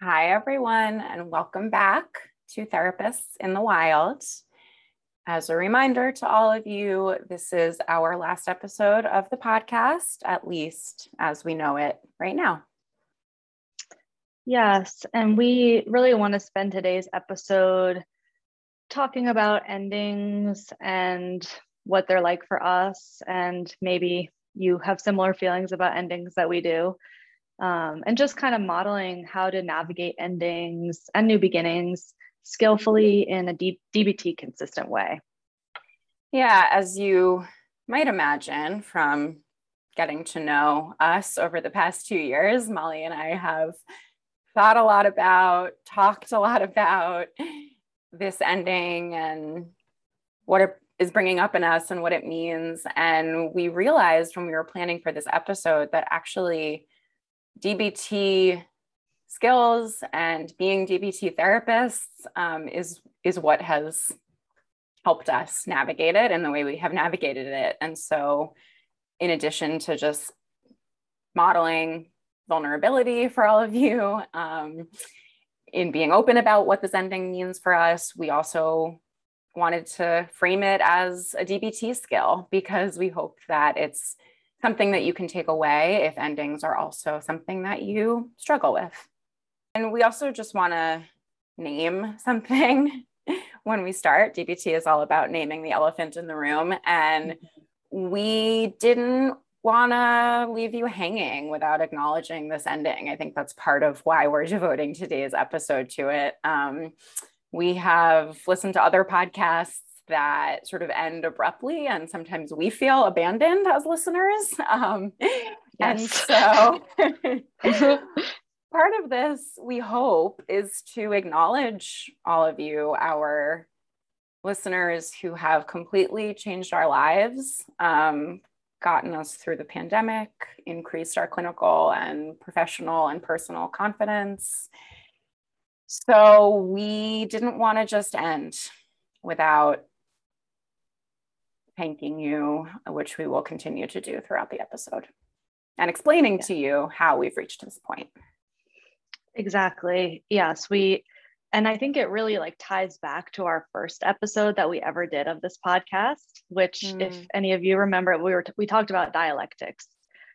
Hi, everyone, and welcome back to Therapists in the Wild. As a reminder to all of you, this is our last episode of the podcast, at least as we know it right now. Yes, and we really want to spend today's episode talking about endings and what they're like for us, and maybe you have similar feelings about endings that we do, and just kind of modeling how to navigate endings and new beginnings skillfully in a DBT consistent way. Yeah, as you might imagine from getting to know us over the past 2 years, Molly and I have thought a lot about, talked a lot about this ending and what it is bringing up in us and what it means. And we realized when we were planning for this episode that actually DBT skills and being DBT therapists is what has helped us navigate it and the way we have navigated it. And so in addition to just modeling vulnerability for all of you, in being open about what this ending means for us, we also wanted to frame it as a DBT skill because we hope that it's something that you can take away if endings are also something that you struggle with. And we also just want to name something when we start. DBT is all about naming the elephant in the room. And we didn't want to leave you hanging without acknowledging this ending. I think that's part of why we're devoting today's episode to it. We have listened to other podcasts that sort of end abruptly, and sometimes we feel abandoned as listeners. And so part of this, we hope, is to acknowledge all of you, our listeners who have completely changed our lives, gotten us through the pandemic, increased our clinical and professional and personal confidence. So we didn't want to just end without thanking you, which we will continue to do throughout the episode, and explaining to you how we've reached this point. Exactly. Yes, and I think it really ties back to our first episode that we ever did of this podcast, which if any of you remember, we talked about dialectics,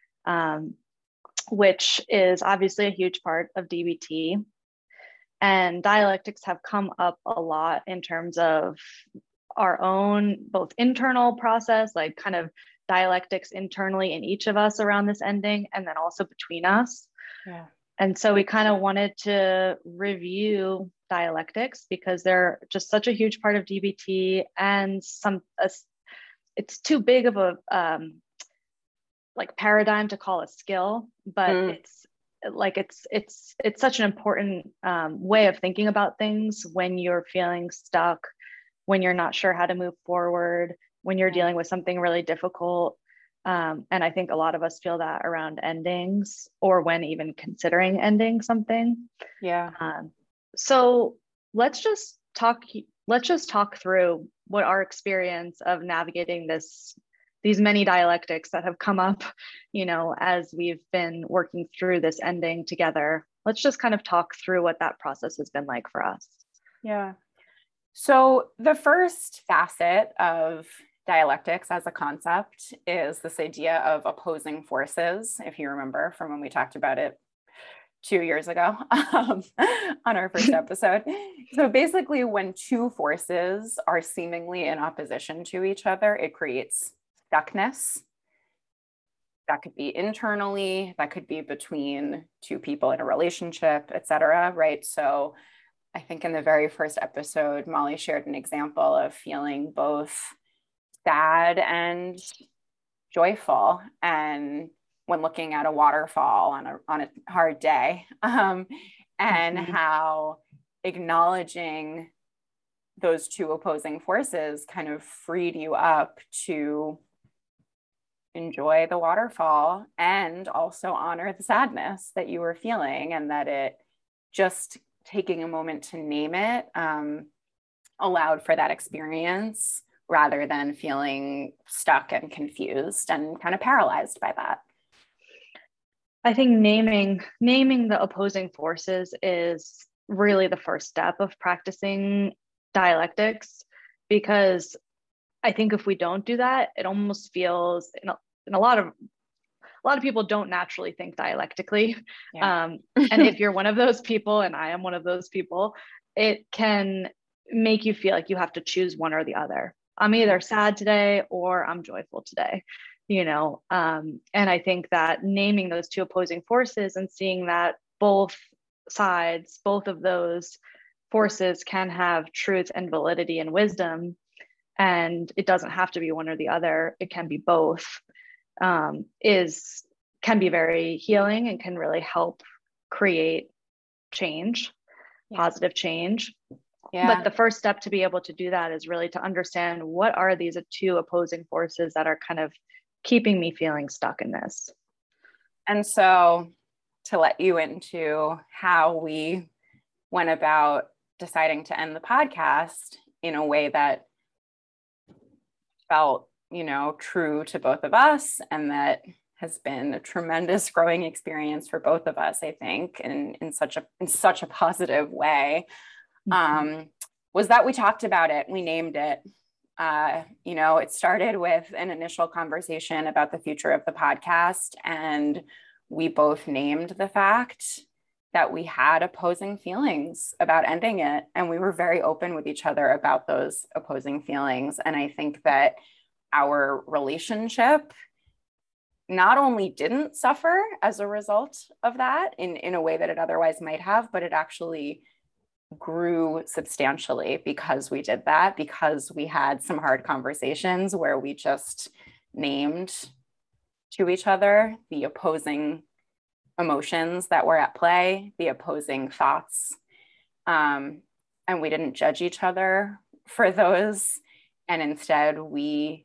which is obviously a huge part of DBT. And dialectics have come up a lot in terms of our own both internal process, like kind of dialectics internally in each of us around this ending, and then also between us. Yeah. And so we kind of wanted to review dialectics because they're just such a huge part of DBT, and it's too big of a paradigm to call a skill, but it's such an important way of thinking about things when you're feeling stuck, when you're not sure how to move forward, when you're dealing with something really difficult. And I think a lot of us feel that around endings, or when even considering ending something. Yeah. So let's just talk through what our experience of navigating these many dialectics that have come up, as we've been working through this ending together. Let's just kind of talk through what that process has been like for us. Yeah. So the first facet of dialectics as a concept is this idea of opposing forces, if you remember from when we talked about it 2 years ago on our first episode. So basically, when two forces are seemingly in opposition to each other, it creates stuckness. That could be internally, that could be between two people in a relationship, et cetera, right? So I think in the very first episode, Molly shared an example of feeling both sad and joyful, and when looking at a waterfall on a hard day, and how acknowledging those two opposing forces kind of freed you up to enjoy the waterfall and also honor the sadness that you were feeling, and that it just taking a moment to name it allowed for that experience rather than feeling stuck and confused and kind of paralyzed by that. I think naming the opposing forces is really the first step of practicing dialectics, because I think if we don't do that, it almost feels in a lot of people don't naturally think dialectically. Yeah. And if you're one of those people, and I am one of those people, it can make you feel like you have to choose one or the other. I'm either sad today or I'm joyful today, and I think that naming those two opposing forces and seeing that both sides, both of those forces can have truth and validity and wisdom, and it doesn't have to be one or the other, it can be both, is can be very healing and can really help create change, positive change. Yeah. But the first step to be able to do that is really to understand what are these two opposing forces that are kind of keeping me feeling stuck in this. And so to let you into how we went about deciding to end the podcast in a way that felt, true to both of us, and that has been a tremendous growing experience for both of us, I think, in such a positive way, was that we talked about it, we named it. It started with an initial conversation about the future of the podcast, and we both named the fact that we had opposing feelings about ending it. And we were very open with each other about those opposing feelings. And I think that our relationship not only didn't suffer as a result of that in a way that it otherwise might have, but it actually grew substantially because we did that, because we had some hard conversations where we just named to each other the opposing emotions that were at play, the opposing thoughts. And we didn't judge each other for those. And instead, we,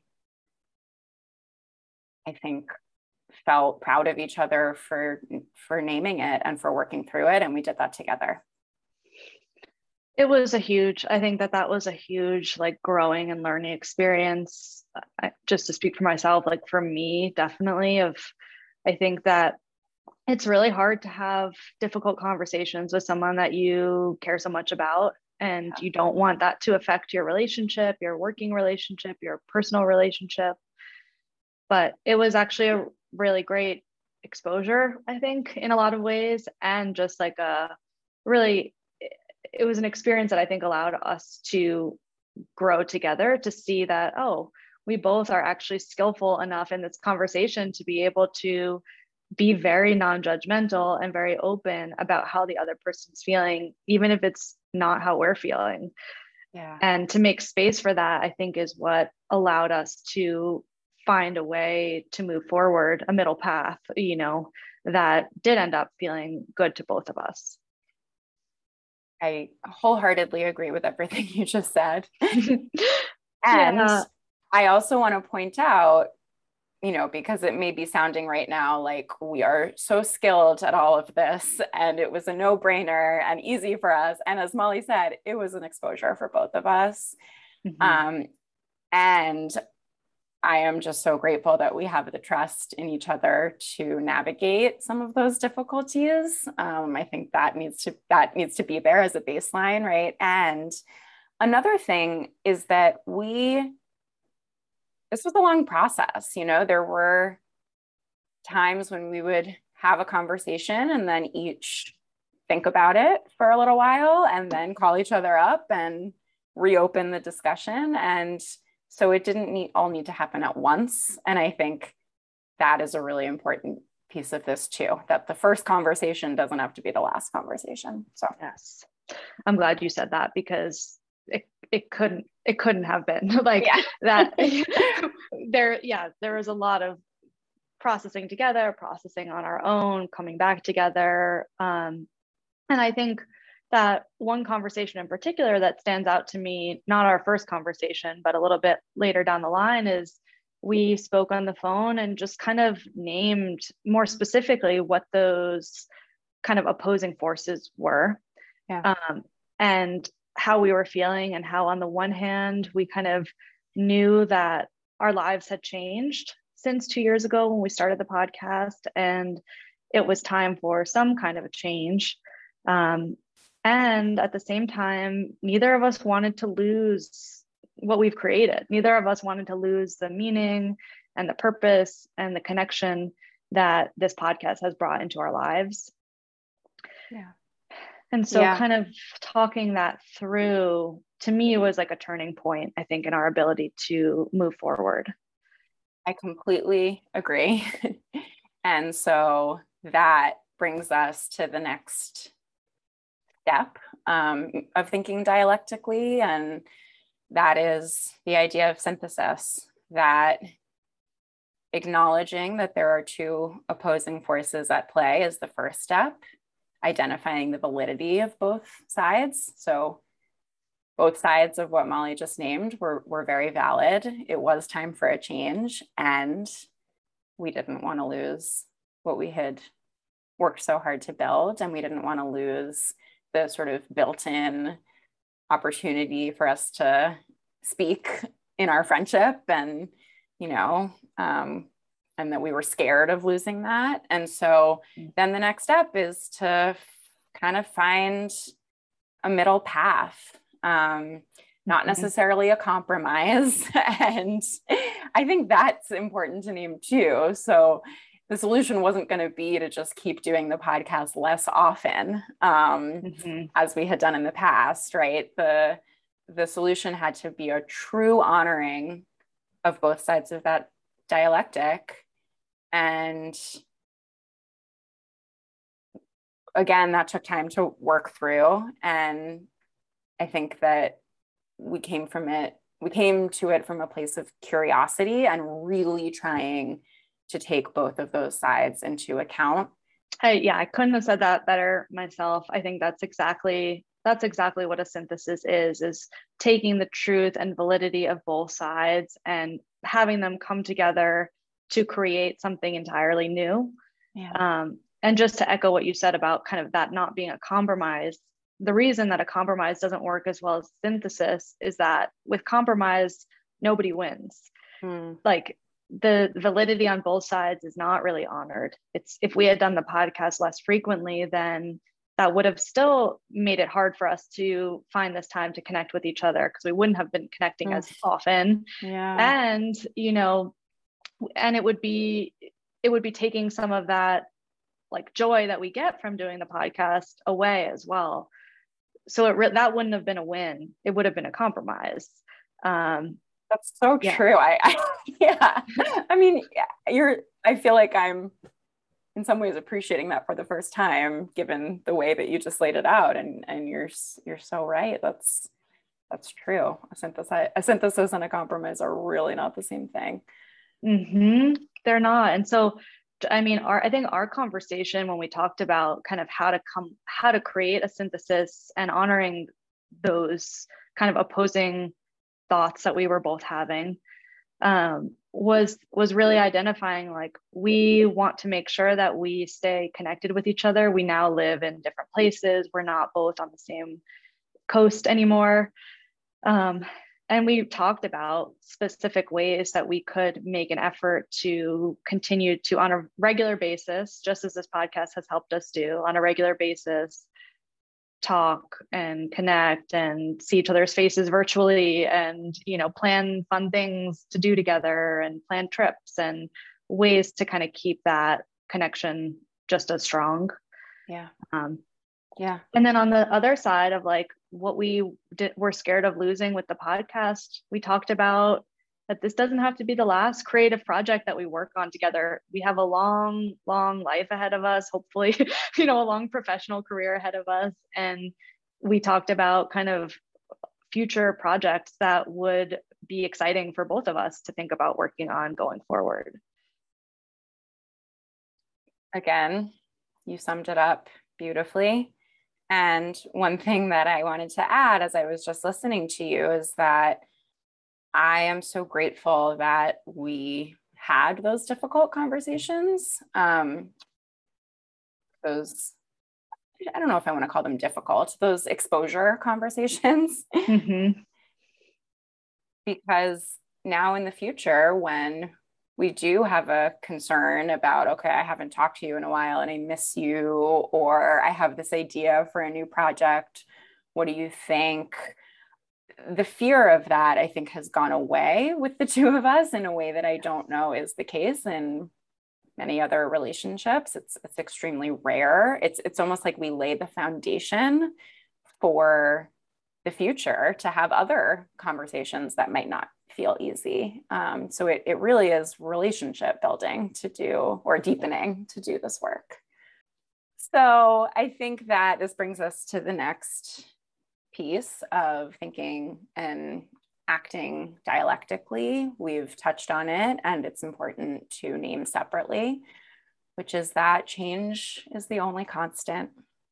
I think, felt proud of each other for naming it and for working through it. And we did that together. It was I think that was a huge like growing and learning experience. Just to speak for myself, like for me, definitely I think that it's really hard to have difficult conversations with someone that you care so much about, and you don't want that to affect your relationship, your working relationship, your personal relationship. But it was actually a really great exposure, I think, in a lot of ways. And just like it was an experience that I think allowed us to grow together, to see that, oh, we both are actually skillful enough in this conversation to be able to be very non-judgmental and very open about how the other person's feeling, even if it's not how we're feeling. Yeah. And to make space for that, I think, is what allowed us to find a way to move forward, a middle path, that did end up feeling good to both of us. I wholeheartedly agree with everything you just said. And I also want to point out, because it may be sounding right now like we are so skilled at all of this and it was a no-brainer and easy for us. And as Molly said, it was an exposure for both of us. And I am just so grateful that we have the trust in each other to navigate some of those difficulties. I think that needs to be there as a baseline, right? And another thing is that this was a long process. There were times when we would have a conversation and then each think about it for a little while and then call each other up and reopen the discussion. And so it didn't all need to happen at once. And I think that is a really important piece of this too, that the first conversation doesn't have to be the last conversation. So yes, I'm glad you said that, because it couldn't have been like that. There was a lot of processing together, processing on our own, coming back together. And I think that one conversation in particular that stands out to me, not our first conversation, but a little bit later down the line, is we spoke on the phone and just kind of named more specifically what those kind of opposing forces were, and how we were feeling, and how on the one hand, we kind of knew that our lives had changed since 2 years ago when we started the podcast. And it was time for some kind of a change. And at the same time, neither of us wanted to lose what we've created. Neither of us wanted to lose the meaning and the purpose and the connection that this podcast has brought into our lives. Yeah. And so kind of talking that through, to me, was like a turning point, I think, in our ability to move forward. I completely agree. And so that brings us to the next step of thinking dialectically. And that is the idea of synthesis, that acknowledging that there are two opposing forces at play is the first step, identifying the validity of both sides. So both sides of what Molly just named were very valid. It was time for a change, and we didn't want to lose what we had worked so hard to build, and we didn't want to lose the sort of built-in opportunity for us to speak in our friendship, and and that we were scared of losing that. And so then the next step is to kind of find a middle path, not necessarily a compromise. And I think that's important to name too. So the solution wasn't going to be to just keep doing the podcast less often, as we had done in the past, right? The solution had to be a true honoring of both sides of that dialectic. And again, that took time to work through. And I think that we came to it from a place of curiosity and really trying to take both of those sides into account. I couldn't have said that better myself. I think that's exactly what a synthesis is taking the truth and validity of both sides and having them come together to create something entirely new. Yeah. And just to echo what you said about kind of that not being a compromise, the reason that a compromise doesn't work as well as synthesis is that with compromise, nobody wins. Like the validity on both sides is not really honored. It's, if we had done the podcast less frequently, then that would have still made it hard for us to find this time to connect with each other, because we wouldn't have been connecting as often. And, and it would be taking some of that like joy that we get from doing the podcast away as well. So that wouldn't have been a win. It would have been a compromise. That's so true. I mean, I feel like I'm in some ways appreciating that for the first time, given the way that you just laid it out. And you're so right. That's true. A synthesis and a compromise are really not the same thing. They're not. And so, I mean, I think our conversation when we talked about kind of how to create a synthesis and honoring those kind of opposing thoughts that we were both having, was really identifying, like, we want to make sure that we stay connected with each other. We now live in different places. We're not both on the same coast anymore. And we talked about specific ways that we could make an effort to continue to, on a regular basis, just as this podcast has helped us do on a regular basis, talk and connect and see each other's faces virtually, and plan fun things to do together and plan trips and ways to kind of keep that connection just as strong. And then on the other side of like what we're scared of losing with the podcast, we talked about that this doesn't have to be the last creative project that we work on together. We have a long life ahead of us, hopefully, a long professional career ahead of us. And we talked about kind of future projects that would be exciting for both of us to think about working on going forward. Again, you summed it up beautifully. And one thing that I wanted to add as I was just listening to you is that I am so grateful that we had those difficult conversations. I don't know if I want to call them difficult, those exposure conversations. Because now in the future, when we do have a concern about, okay, I haven't talked to you in a while and I miss you, or I have this idea for a new project. What do you think? The fear of that, I think, has gone away with the two of us in a way that I don't know is the case in many other relationships. It's extremely rare. It's almost like we lay the foundation for the future to have other conversations that might not feel easy. So it really is relationship building to do, or deepening to do this work. So I think that this brings us to the next piece of thinking and acting dialectically. We've touched on it, and it's important to name separately, which is that change is the only constant.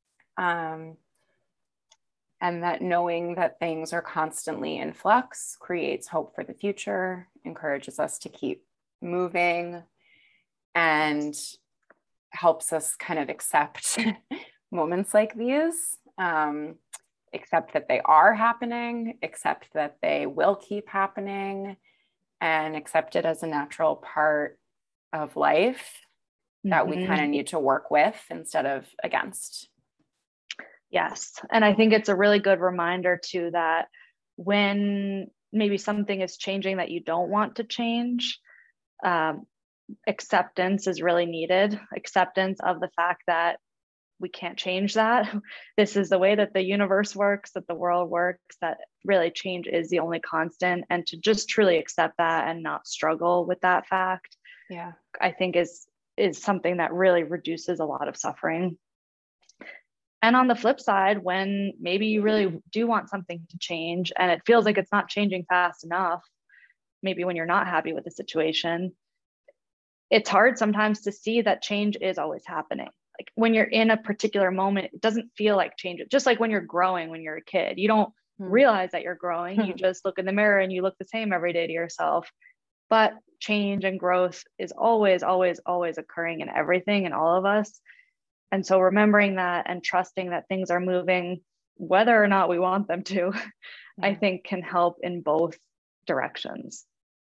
And that knowing that things are constantly in flux creates hope for the future, encourages us to keep moving, and helps us kind of accept moments like these, accept that they are happening, accept that they will keep happening, and accept it as a natural part of life that we kind of need to work with instead of against. Yes. And I think it's a really good reminder too, that when maybe something is changing that you don't want to change, acceptance is really needed. Acceptance of the fact that we can't change that. This is the way that the universe works, that the world works, that really change is the only constant. And to just truly accept that and not struggle with that fact, yeah, I think is something that really reduces a lot of suffering. And on the flip side, when maybe you really do want something to change and it feels like it's not changing fast enough, maybe when you're not happy with the situation, it's hard sometimes to see that change is always happening. Like when you're in a particular moment, it doesn't feel like change. Just like when you're growing, when you're a kid, you don't realize that you're growing. You just look in the mirror and you look the same every day to yourself. But change and growth is always, always, always occurring in everything and all of us. And so remembering that and trusting that things are moving, whether or not we want them to, I think can help in both directions.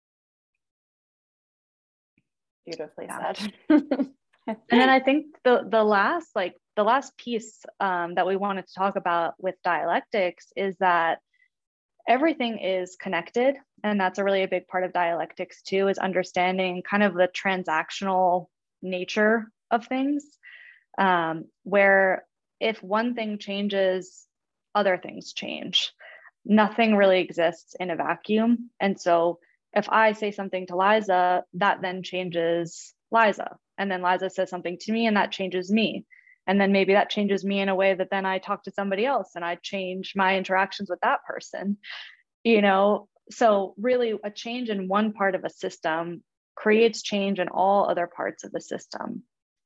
Beautifully said. And then I think the last piece that we wanted to talk about with dialectics is that everything is connected. And that's a really big part of dialectics too, is understanding kind of the transactional nature of things. Where if one thing changes, other things change. Nothing really exists in a vacuum. And so if I say something to Liza, that then changes Liza. And then Liza says something to me and that changes me. And then maybe that changes me in a way that then I talk to somebody else and I change my interactions with that person, you know? So really a change in one part of a system creates change in all other parts of the system.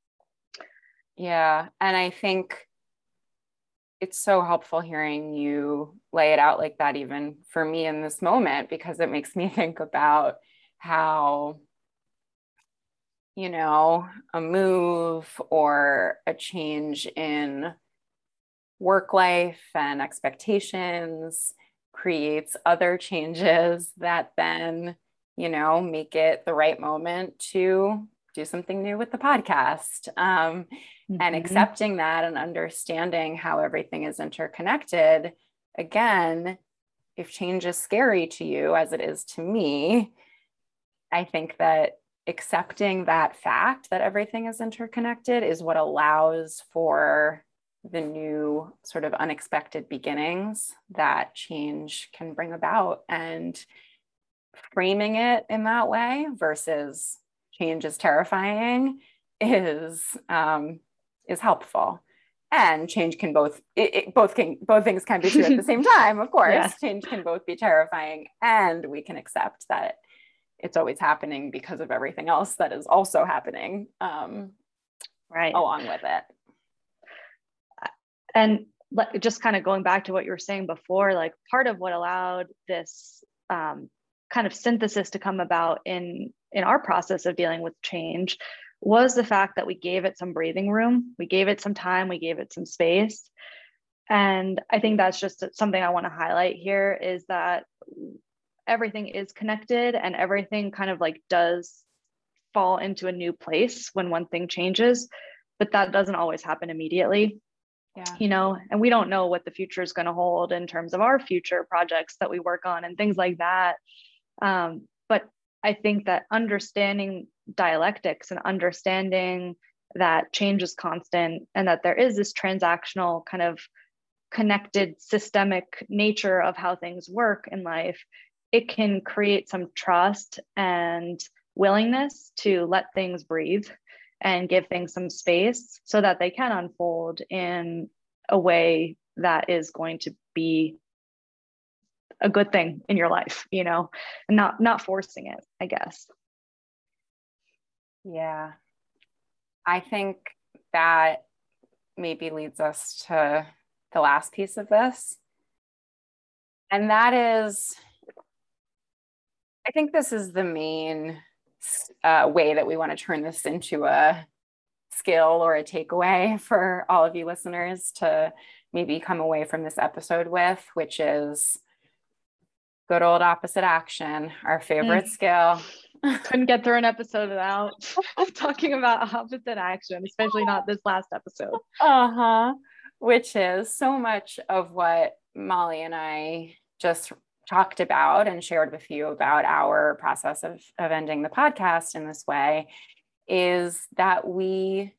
Yeah. And I think it's so helpful hearing you lay it out like that, even for me in this moment, because it makes me think about how, you know, a move or a change in work life and expectations creates other changes that then, you know, make it the right moment to do something new with the podcast. And accepting that and understanding how everything is interconnected. Again, if change is scary to you, as it is to me, I think that accepting that fact that everything is interconnected is what allows for the new sort of unexpected beginnings that change can bring about. And framing it in that way versus change is terrifying is helpful. And change can both things can be true at the same time, of course. Yeah. Change can both be terrifying, and we can accept that it's always happening because of everything else that is also happening right along with it. And just kind of going back to what you were saying before, like part of what allowed this kind of synthesis to come about in our process of dealing with change was the fact that we gave it some breathing room, we gave it some time, we gave it some space. And I think that's just something I want to highlight here, is that everything is connected and everything kind of like does fall into a new place when one thing changes, but that doesn't always happen immediately. Yeah. You know, and we don't know what the future is going to hold in terms of our future projects that we work on and things like that. But I think that understanding dialectics and understanding that change is constant and that there is this transactional kind of connected systemic nature of how things work in life, it can create some trust and willingness to let things breathe and give things some space so that they can unfold in a way that is going to be a good thing in your life, you know, and not forcing it, I guess. Yeah. I think that maybe leads us to the last piece of this. And that is, I think this is the main way that we want to turn this into a skill or a takeaway for all of you listeners to maybe come away from this episode with, which is good old opposite action, our favorite skill. Couldn't get through an episode without talking about opposite action, especially not this last episode. Which is so much of what Molly and I just talked about and shared with you about our process of ending the podcast in this way, is that we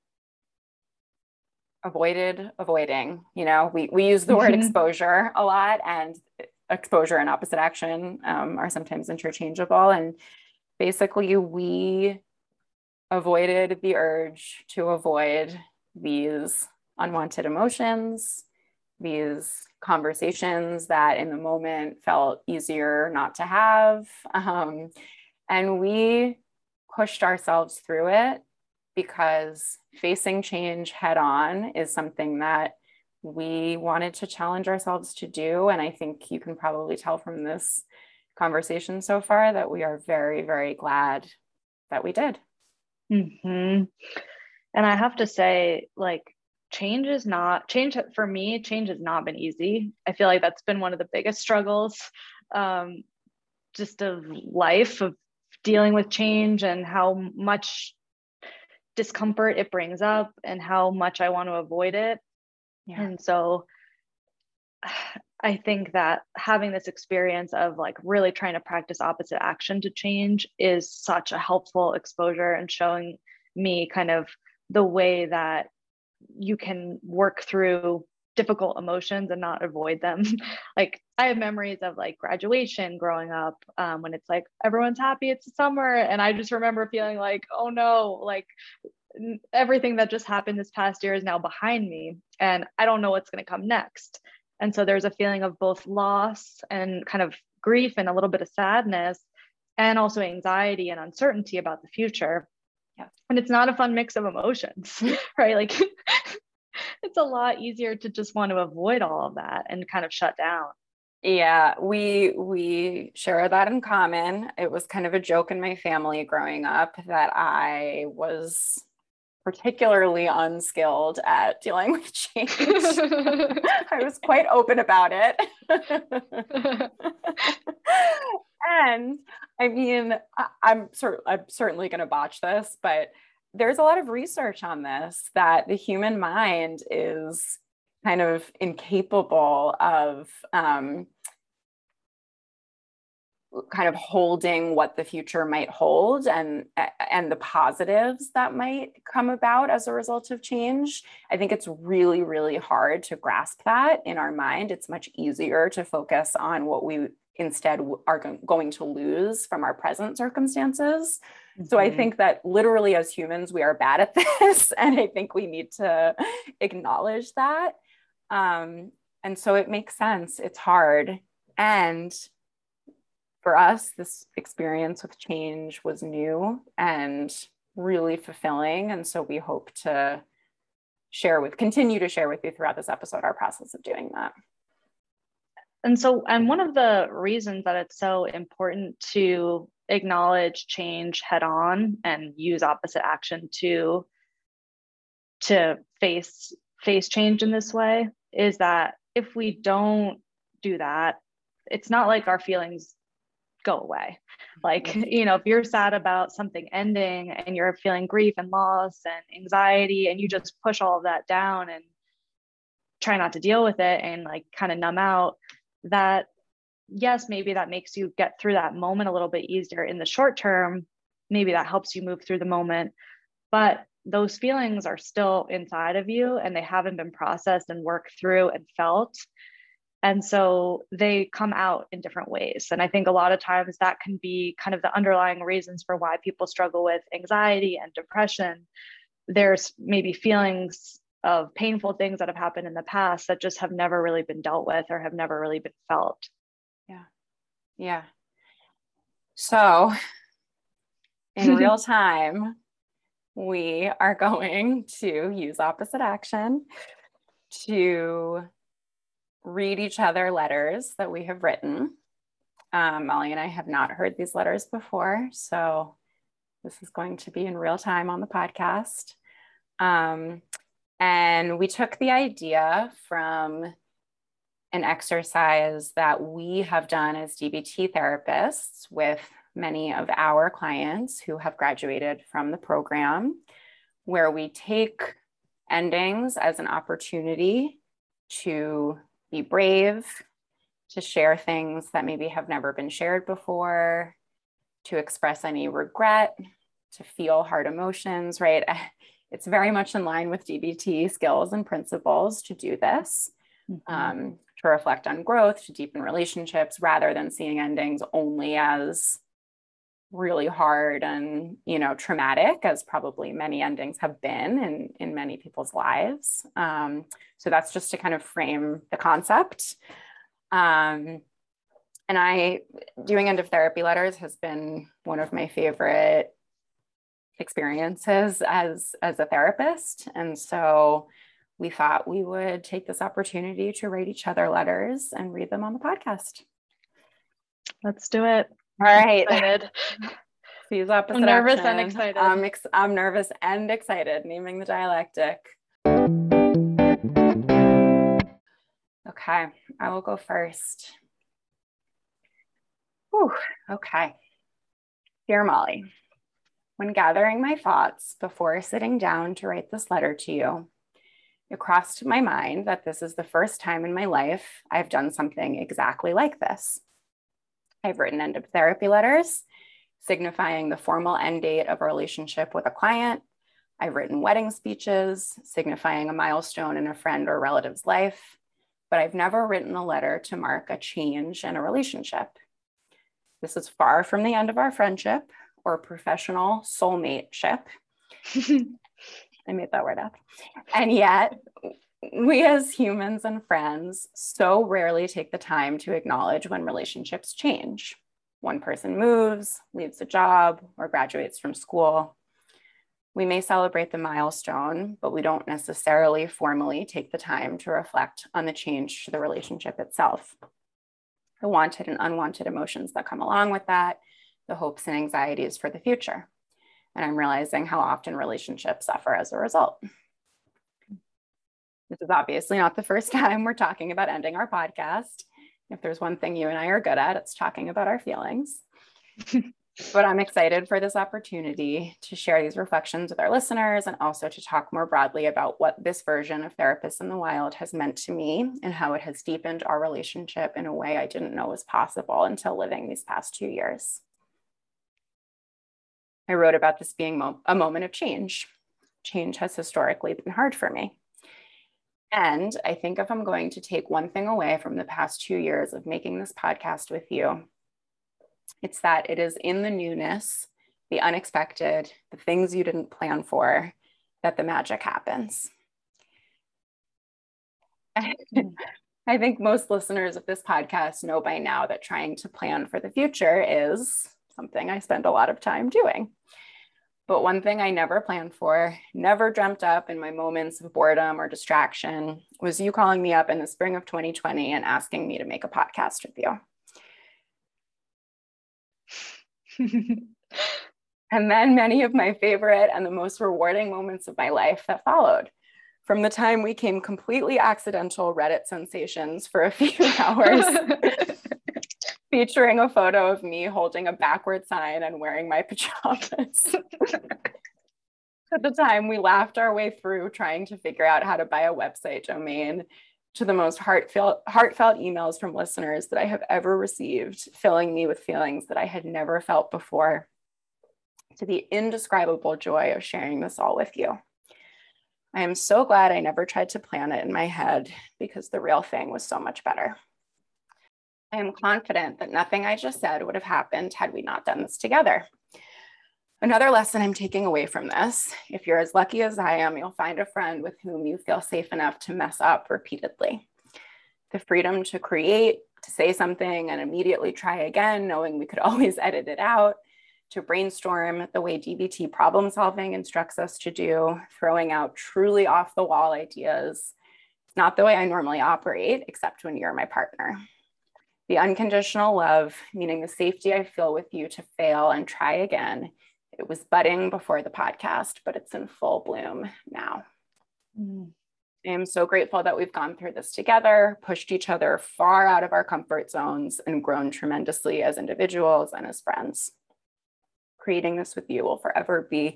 avoiding, you know, we use the word exposure a lot, and exposure and opposite action are sometimes interchangeable. And basically we avoided the urge to avoid these unwanted emotions, these conversations that in the moment felt easier not to have. And we pushed ourselves through it because facing change head on is something that we wanted to challenge ourselves to do. And I think you can probably tell from this conversation so far that we are very, very glad that we did. And I have to say, like, change for me, change has not been easy. I feel like that's been one of the biggest struggles, just of life, of dealing with change and how much discomfort it brings up and how much I want to avoid it. Yeah. And so I think that having this experience of like really trying to practice opposite action to change is such a helpful exposure and showing me kind of the way that you can work through difficult emotions and not avoid them. Like I have memories of like graduation growing up, when it's like everyone's happy it's summer, and I just remember feeling like, oh no, like everything that just happened this past year is now behind me and I don't know what's going to come next. And so there's a feeling of both loss and kind of grief and a little bit of sadness, and also anxiety and uncertainty about the future. Yeah. And it's not a fun mix of emotions, right? Like it's a lot easier to just want to avoid all of that and kind of shut down. Yeah, we share that in common. It was kind of a joke in my family growing up that I was particularly unskilled at dealing with change. I was quite open about it. And I mean, I'm certainly going to botch this, but there's a lot of research on this that the human mind is kind of incapable of kind of holding what the future might hold and the positives that might come about as a result of change. I think it's really, really hard to grasp that in our mind. It's much easier to focus on what we instead are going to lose from our present circumstances. So I think that literally as humans, we are bad at this. And I think we need to acknowledge that. And so it makes sense. It's hard. And for us, this experience with change was new and really fulfilling. And so we hope to continue to share with you throughout this episode, our process of doing that. And one of the reasons that it's so important to acknowledge change head on and use opposite action to face change in this way is that if we don't do that, it's not like our feelings go away. Like, you know, if you're sad about something ending and you're feeling grief and loss and anxiety, and you just push all of that down and try not to deal with it and like kind of numb out, that yes, maybe that makes you get through that moment a little bit easier in the short term. Maybe that helps you move through the moment, but those feelings are still inside of you and they haven't been processed and worked through and felt. And so they come out in different ways. And I think a lot of times that can be kind of the underlying reasons for why people struggle with anxiety and depression. There's maybe feelings of painful things that have happened in the past that just have never really been dealt with or have never really been felt. Yeah. Yeah. So in real time, we are going to use opposite action to read each other letters that we have written. Molly and I have not heard these letters before, so this is going to be in real time on the podcast. And we took the idea from an exercise that we have done as DBT therapists with many of our clients who have graduated from the program, where we take endings as an opportunity to be brave, to share things that maybe have never been shared before, to express any regret, to feel hard emotions, right? It's very much in line with DBT skills and principles to do this, to reflect on growth, to deepen relationships, rather than seeing endings only as really hard and, you know, traumatic, as probably many endings have been in many people's lives. So that's just to kind of frame the concept. And doing end of therapy letters has been one of my favorite experiences as a therapist. And so we thought we would take this opportunity to write each other letters and read them on the podcast. Let's do it. All right. Excited. Use opposite I'm nervous action. and excited. I'm nervous and excited, naming the dialectic. Okay, I will go first. Whew, okay. Dear Molly, when gathering my thoughts before sitting down to write this letter to you, it crossed my mind that this is the first time in my life I've done something exactly like this. I've written end of therapy letters, signifying the formal end date of a relationship with a client. I've written wedding speeches, signifying a milestone in a friend or relative's life, but I've never written a letter to mark a change in a relationship. This is far from the end of our friendship or professional soulmate-ship. I made that word up. And yet, we as humans and friends so rarely take the time to acknowledge when relationships change. One person moves, leaves a job, or graduates from school. We may celebrate the milestone, but we don't necessarily formally take the time to reflect on the change to the relationship itself. The wanted and unwanted emotions that come along with that, the hopes and anxieties for the future. And I'm realizing how often relationships suffer as a result. This is obviously not the first time we're talking about ending our podcast. If there's one thing you and I are good at, it's talking about our feelings. But I'm excited for this opportunity to share these reflections with our listeners and also to talk more broadly about what this version of Therapists in the Wild has meant to me and how it has deepened our relationship in a way I didn't know was possible until living these past 2 years. I wrote about this being a moment of change. Change has historically been hard for me. And I think if I'm going to take one thing away from the past 2 years of making this podcast with you, it's that it is in the newness, the unexpected, the things you didn't plan for, that the magic happens. I think most listeners of this podcast know by now that trying to plan for the future is something I spend a lot of time doing. But one thing I never planned for, never dreamt up in my moments of boredom or distraction, was you calling me up in the spring of 2020 and asking me to make a podcast with you. And then many of my favorite and the most rewarding moments of my life that followed. From the time we came completely accidental Reddit sensations for a few hours featuring a photo of me holding a backward sign and wearing my pajamas. At the time, we laughed our way through trying to figure out how to buy a website domain, to the most heartfelt emails from listeners that I have ever received, filling me with feelings that I had never felt before, to the indescribable joy of sharing this all with you. I am so glad I never tried to plan it in my head, because the real thing was so much better. I am confident that nothing I just said would have happened had we not done this together. Another lesson I'm taking away from this: if you're as lucky as I am, you'll find a friend with whom you feel safe enough to mess up repeatedly. The freedom to create, to say something and immediately try again, knowing we could always edit it out, to brainstorm the way DBT problem solving instructs us to do, throwing out truly off the wall ideas. It's not the way I normally operate, except when you're my partner. The unconditional love, meaning the safety I feel with you to fail and try again. It was budding before the podcast, but it's in full bloom now. I am so grateful that we've gone through this together, pushed each other far out of our comfort zones, and grown tremendously as individuals and as friends. Creating this with you will forever be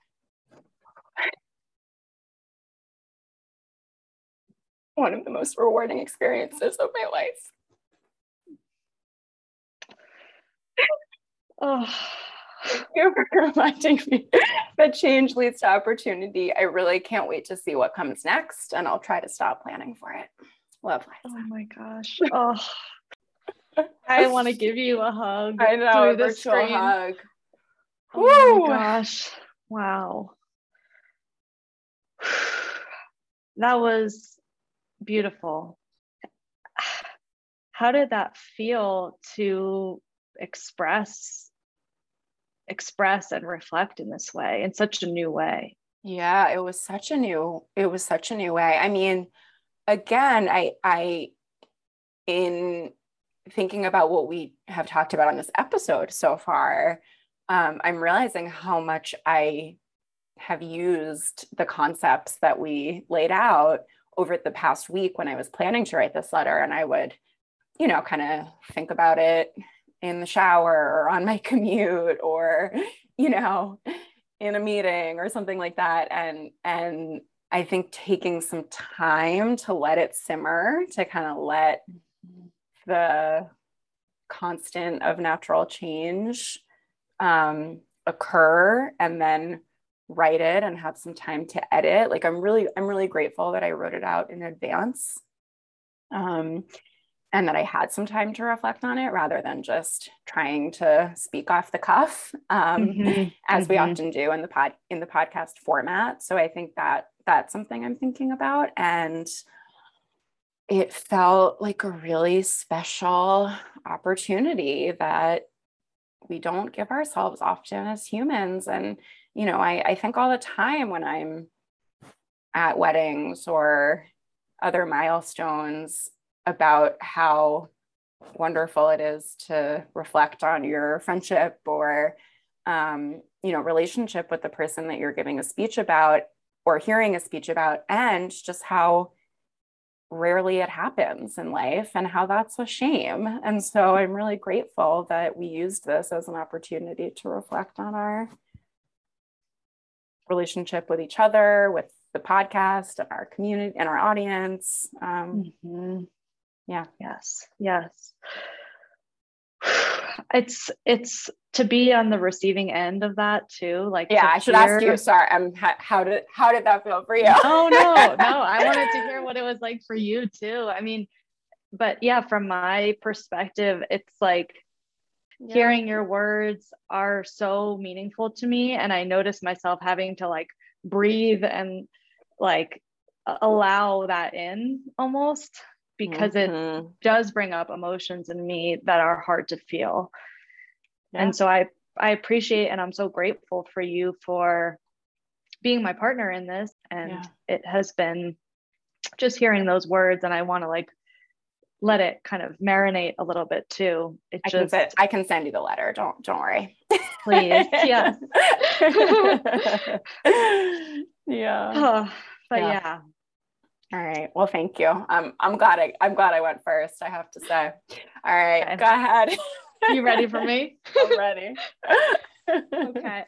one of the most rewarding experiences of my life. Oh. Thank you for reminding me that change leads to opportunity. I really can't wait to see what comes next, and I'll try to stop planning for it. Love, Liza. Oh my gosh. Oh, I want to give you a hug. I know, through a the virtual screen. hug. Oh Woo! my gosh. Wow. That was beautiful. How did that feel to express and reflect in this way, in such a new way? Yeah, it was such a new way. I mean, again, I in thinking about what we have talked about on this episode so far, I'm realizing how much I have used the concepts that we laid out over the past week when I was planning to write this letter, and I would, kind of think about it in the shower or on my commute or, in a meeting or something like that. And I think taking some time to let it simmer, to kind of let the constant of natural change occur, and then write it and have some time to edit. Like I'm really grateful that I wrote it out in advance. And that I had some time to reflect on it rather than just trying to speak off the cuff, as we often do in the podcast format. So I think that that's something I'm thinking about. And it felt like a really special opportunity that we don't give ourselves often as humans. And, I think all the time when I'm at weddings or other milestones about how wonderful it is to reflect on your friendship or, relationship with the person that you're giving a speech about or hearing a speech about, and just how rarely it happens in life and how that's a shame. And so I'm really grateful that we used this as an opportunity to reflect on our relationship with each other, with the podcast, and our community and our audience. Yeah. Yes. It's to be on the receiving end of that too. Like, yeah, I should ask you, sorry, how did that feel for you? No. I wanted to hear what it was like for you too. I mean, but yeah, from my perspective, it's like hearing your words are so meaningful to me. And I notice myself having to like breathe and like allow that in almost, because it does bring up emotions in me that are hard to feel. And so I appreciate, and I'm so grateful for you for being my partner in this. And it has been just hearing those words, and I want to like let it kind of marinate a little bit too. I can send you the letter. Don't worry. Please. Yes. Yeah. But yeah, All right. Well, thank you. I'm glad I went first, I have to say. All right, Okay. go ahead. You ready for me? I'm ready. Okay.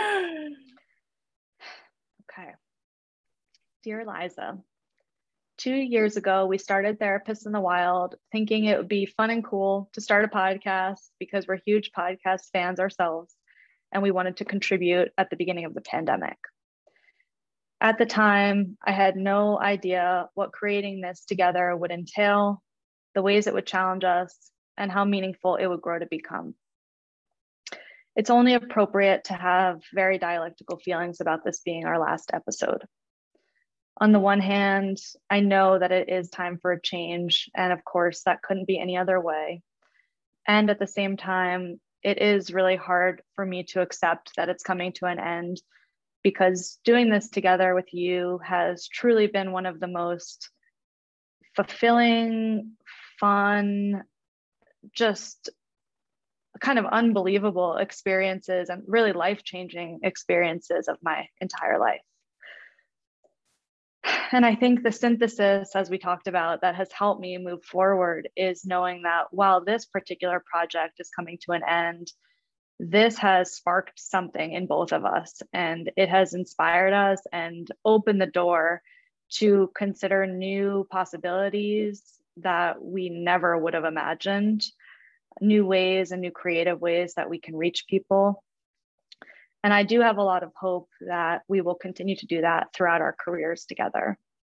Okay. Dear Liza, 2 years ago, we started Therapists in the Wild, thinking it would be fun and cool to start a podcast because we're huge podcast fans ourselves, and we wanted to contribute at the beginning of the pandemic. At the time, I had no idea what creating this together would entail, the ways it would challenge us, and how meaningful it would grow to become. It's only appropriate to have very dialectical feelings about this being our last episode. On the one hand, I know that it is time for a change, and of course, that couldn't be any other way. And at the same time, it is really hard for me to accept that it's coming to an end, because doing this together with you has truly been one of the most fulfilling, fun, just kind of unbelievable experiences and really life-changing experiences of my entire life. And I think the synthesis, as we talked about, that has helped me move forward is knowing that while this particular project is coming to an end, this has sparked something in both of us, and it has inspired us and opened the door to consider new possibilities that we never would have imagined, new ways and new creative ways that we can reach people. And I do have a lot of hope that we will continue to do that throughout our careers together.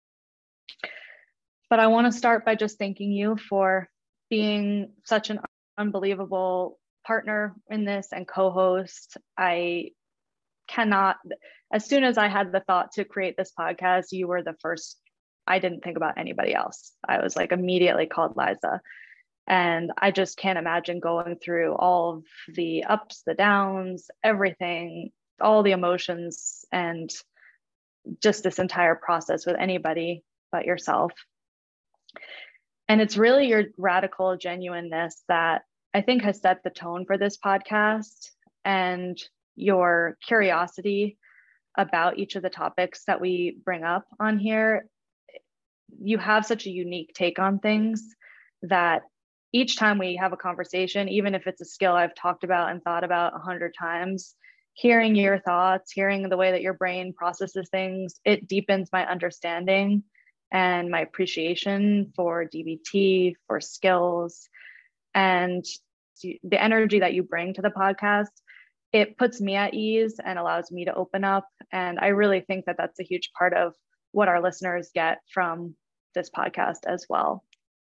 But I want to start by just thanking you for being such an unbelievable partner in this and co-host. I cannot, as soon as I had the thought to create this podcast, you were the first. I didn't think about anybody else. I was like immediately called Liza. And I just can't imagine going through all of the ups, the downs, everything, all the emotions, and just this entire process with anybody but yourself. And it's really your radical genuineness that I think has set the tone for this podcast, and your curiosity about each of the topics that we bring up on here. You have such a unique take on things that each time we have a conversation, even if it's a skill I've talked about and thought about 100 times, hearing your thoughts, hearing the way that your brain processes things, it deepens my understanding and my appreciation for DBT, for skills, and the energy that you bring to the podcast. It puts me at ease and allows me to open up. And I really think that that's a huge part of what our listeners get from this podcast as well.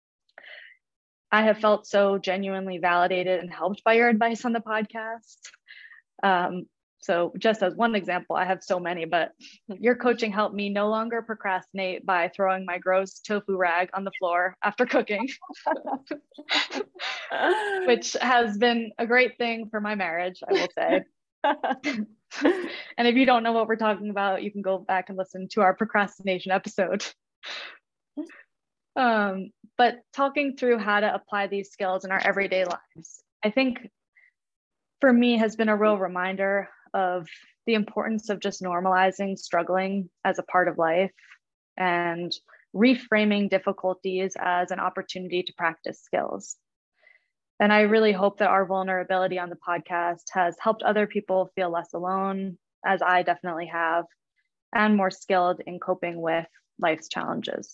I have felt so genuinely validated and helped by your advice on the podcast. So just as one example, I have so many, but your coaching helped me no longer procrastinate by throwing my gross tofu rag on the floor after cooking, which has been a great thing for my marriage, I will say. And if you don't know what we're talking about, you can go back and listen to our procrastination episode. But talking through how to apply these skills in our everyday lives, I think for me has been a real reminder of the importance of just normalizing struggling as a part of life and reframing difficulties as an opportunity to practice skills. And I really hope that our vulnerability on the podcast has helped other people feel less alone, as I definitely have, and more skilled in coping with life's challenges.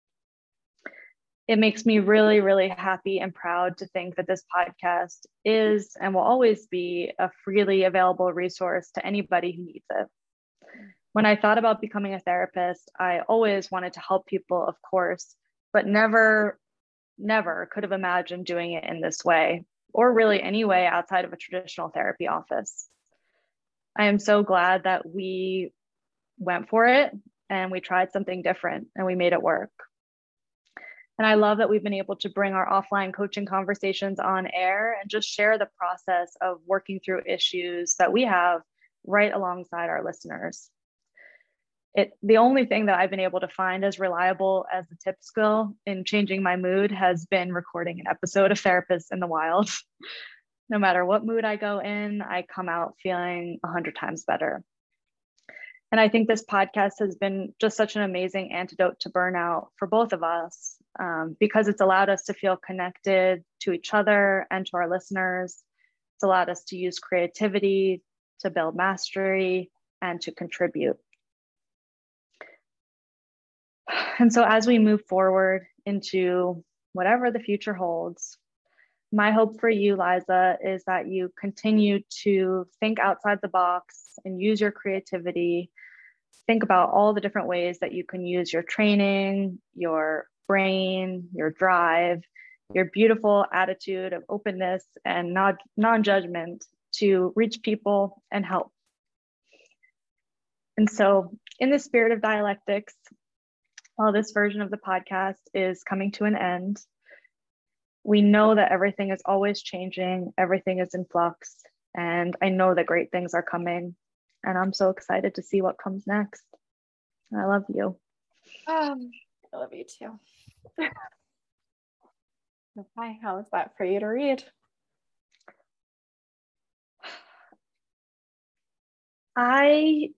It makes me really, really happy and proud to think that this podcast is and will always be a freely available resource to anybody who needs it. When I thought about becoming a therapist, I always wanted to help people, of course, but never could have imagined doing it in this way, or really any way outside of a traditional therapy office. I am so glad that we went for it and we tried something different and we made it work. And I love that we've been able to bring our offline coaching conversations on air and just share the process of working through issues that we have right alongside our listeners. The only thing that I've been able to find as reliable as the tip skill in changing my mood has been recording an episode of Therapists in the Wild. No matter what mood I go in, I come out feeling 100 times better. And I think this podcast has been just such an amazing antidote to burnout for both of us, because it's allowed us to feel connected to each other and to our listeners. It's allowed us to use creativity to build mastery and to contribute. And so as we move forward into whatever the future holds, my hope for you, Liza, is that you continue to think outside the box and use your creativity. Think about all the different ways that you can use your training, your brain, your drive, your beautiful attitude of openness and non-judgment to reach people and help. And so, in the spirit of dialectics, while this version of the podcast is coming to an end, we know that everything is always changing, everything is in flux, and I know that great things are coming, and I'm so excited to see what comes next. I love you. I love you too. Hi, how is that for you to read? I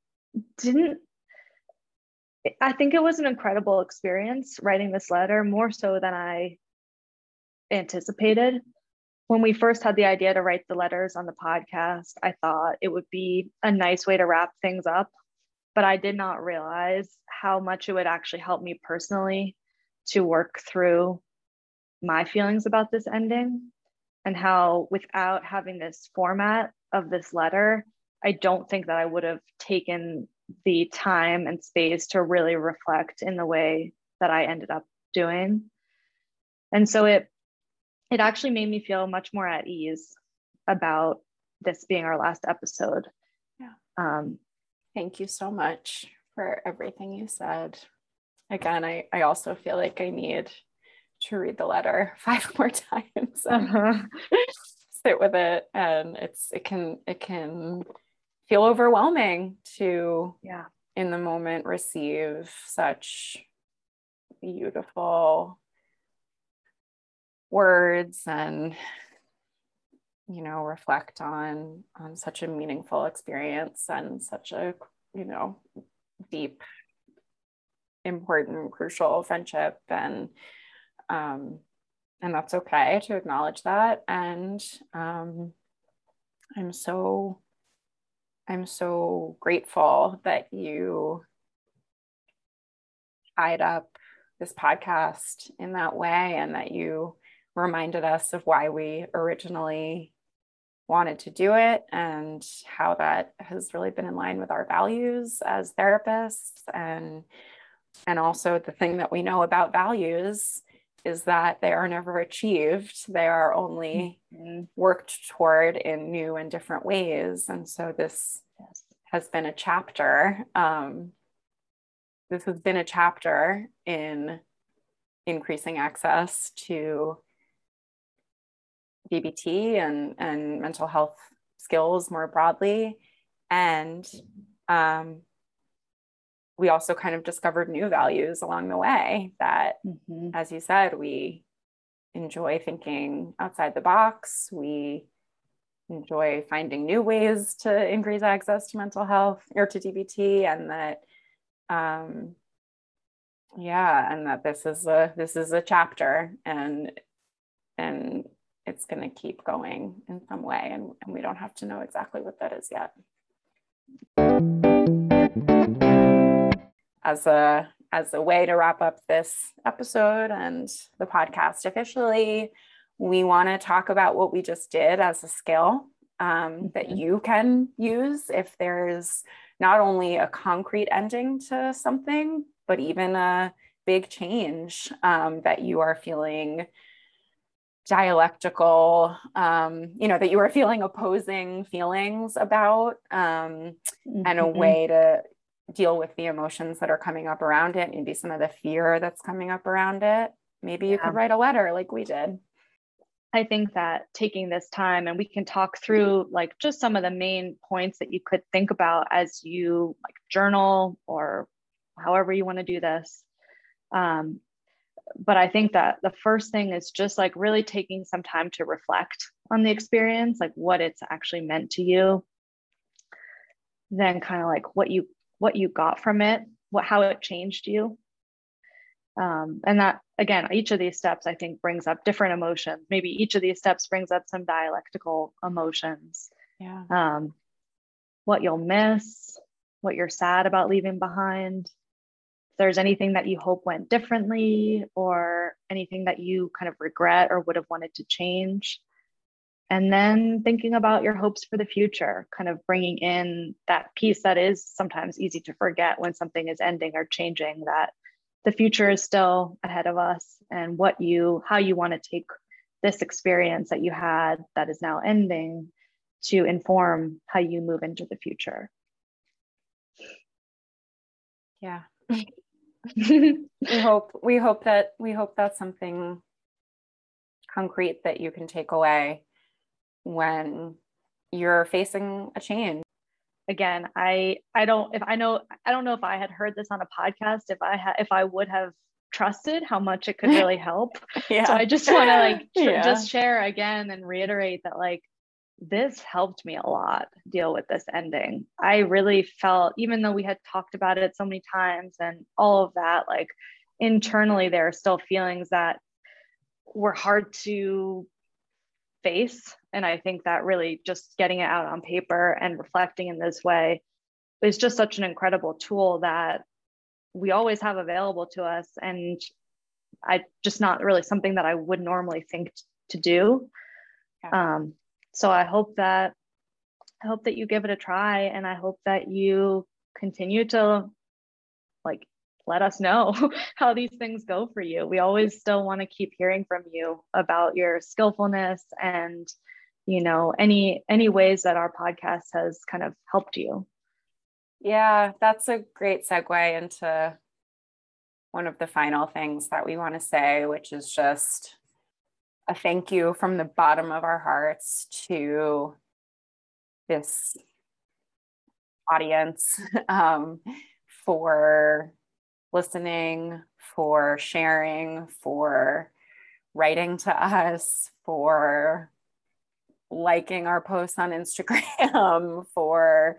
think it was an incredible experience writing this letter, more so than I anticipated. When we first had the idea to write the letters on the podcast, I thought it would be a nice way to wrap things up, but I did not realize how much it would actually help me personally to work through my feelings about this ending, and how without having this format of this letter, I don't think that I would have taken the time and space to really reflect in the way that I ended up doing. And so it actually made me feel much more at ease about this being our last episode. Yeah. Thank you so much for everything you said. Again, I also feel like I need to read the letter 5 more times and sit with it. And it can feel overwhelming to, in the moment, receive such beautiful words and, reflect on such a meaningful experience and such a, deep, important, crucial friendship. And that's okay to acknowledge that. And I'm so grateful that you tied up this podcast in that way, and that you reminded us of why we originally wanted to do it, and how that has really been in line with our values as therapists. And also, the thing that we know about values is that they are never achieved. They are only worked toward in new and different ways. And so this has been a chapter. This has been a chapter in increasing access to DBT and mental health skills more broadly. And we also kind of discovered new values along the way that, as you said, we enjoy thinking outside the box. We enjoy finding new ways to increase access to mental health or to DBT, and that, and that this is a chapter, and it's going to keep going in some way, and we don't have to know exactly what that is yet. As a way to wrap up this episode and the podcast officially, we want to talk about what we just did as a skill that you can use if there's not only a concrete ending to something, but even a big change that you are feeling dialectical, that you are feeling opposing feelings about, and a way to deal with the emotions that are coming up around it, maybe some of the fear that's coming up around it. Maybe you could write a letter like we did. I think that taking this time, and we can talk through like just some of the main points that you could think about as you like journal or however you want to do this. But I think that the first thing is just like really taking some time to reflect on the experience, like what it's actually meant to you. Then kind of like what you what you got from it, how it changed you. And that, again, each of these steps, I think, brings up different emotions. Maybe each of these steps brings up some dialectical emotions. Yeah. What you'll miss, what you're sad about leaving behind. If there's anything that you hope went differently, or anything that you kind of regret or would have wanted to change. And then thinking about your hopes for the future, kind of bringing in that piece that is sometimes easy to forget when something is ending or changing, that the future is still ahead of us, and how you want to take this experience that you had that is now ending to inform how you move into the future. Yeah. we hope that's something concrete that you can take away when you're facing a change. Again, I don't know if I had heard this on a podcast, if I would have trusted how much it could really help. Yeah. So I just want to just share again and reiterate that, like, this helped me a lot deal with this ending. I really felt, even though we had talked about it so many times and all of that, like, internally there are still feelings that were hard to face. And I think that really just getting it out on paper and reflecting in this way is just such an incredible tool that we always have available to us. And I just not really something that I would normally think to do. Yeah. So I hope that you give it a try, and I hope that you continue to, like, let us know how these things go for you. We always still want to keep hearing from you about your skillfulness and, any ways that our podcast has kind of helped you. Yeah, that's a great segue into one of the final things that we want to say, which is just a thank you from the bottom of our hearts to this audience for listening, for sharing, for writing to us, for liking our posts on Instagram, for,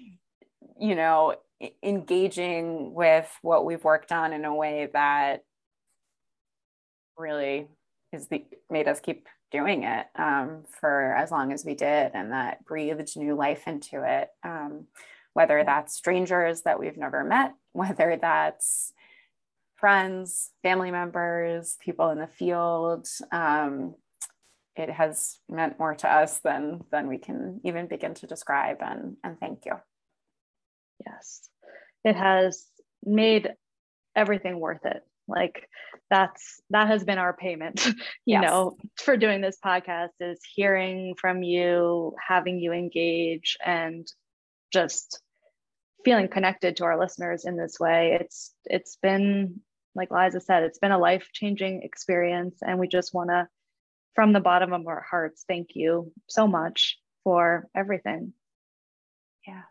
engaging with what we've worked on in a way that really made us keep doing it for as long as we did, and that breathed new life into it. Whether that's strangers that we've never met, whether that's friends, family members, people in the field, it has meant more to us than we can even begin to describe. And thank you. Yes, it has made everything worth it. Like, that has been our payment, for doing this podcast, is hearing from you, having you engage, and just feeling connected to our listeners in this way. It's been, like Liza said, it's been a life-changing experience, and we just want to, from the bottom of our hearts, thank you so much for everything. Yeah.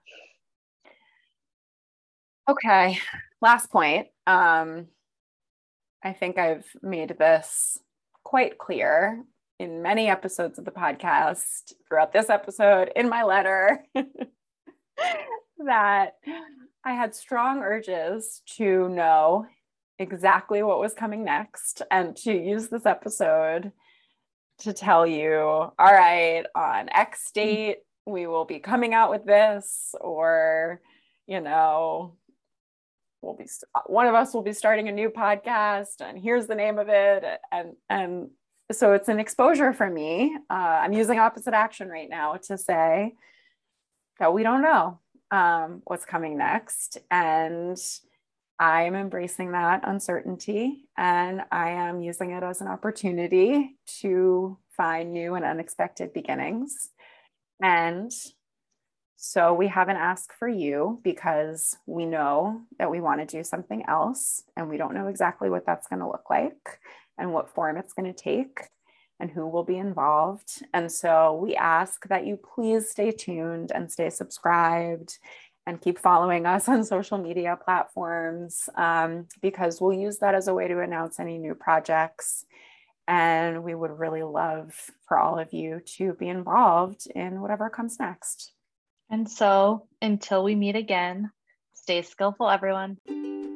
Okay, last point. I think I've made this quite clear in many episodes of the podcast, throughout this episode, in my letter, that I had strong urges to know exactly what was coming next, and to use this episode to tell you, all right, on X date, we will be coming out with this, or, one of us will be starting a new podcast, and here's the name of it. And so it's an exposure for me. I'm using opposite action right now to say that we don't know what's coming next. And I am embracing that uncertainty, and I am using it as an opportunity to find new and unexpected beginnings. And so we have an ask for you, because we know that we want to do something else, and we don't know exactly what that's going to look like and what form it's going to take and who will be involved. And so we ask that you please stay tuned and stay subscribed and keep following us on social media platforms, because we'll use that as a way to announce any new projects. And we would really love for all of you to be involved in whatever comes next. And so, until we meet again, Stay skillful, everyone.